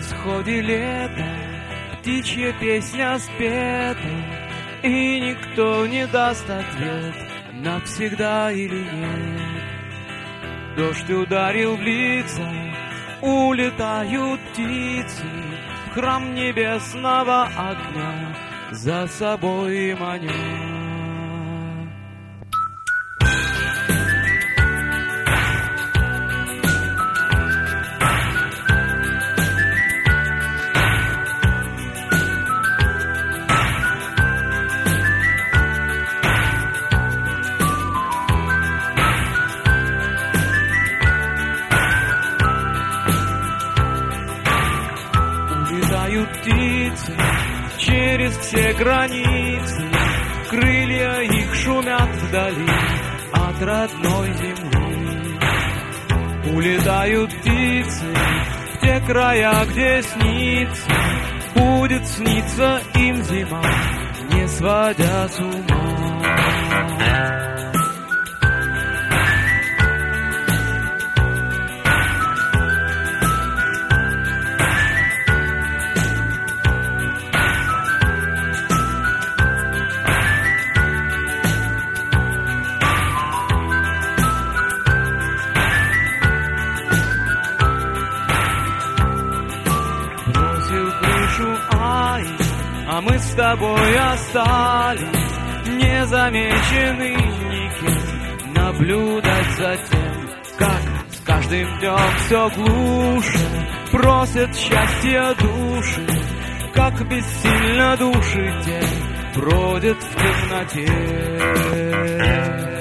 исходе лета птичья песня спета, и никто не даст ответ, навсегда или нет. Дождь ударил в лица, улетают птицы, в храм небесного огня за собой маня. Птицы через все границы, крылья их шумят вдали от родной земли. Улетают птицы в те края, где снится, будет сниться им зима, не сводя с ума. А мы с тобой остались незамечены никем, наблюдать за тем, как с каждым днем все глуше просят счастья души, как бессильно души те бродят в темноте.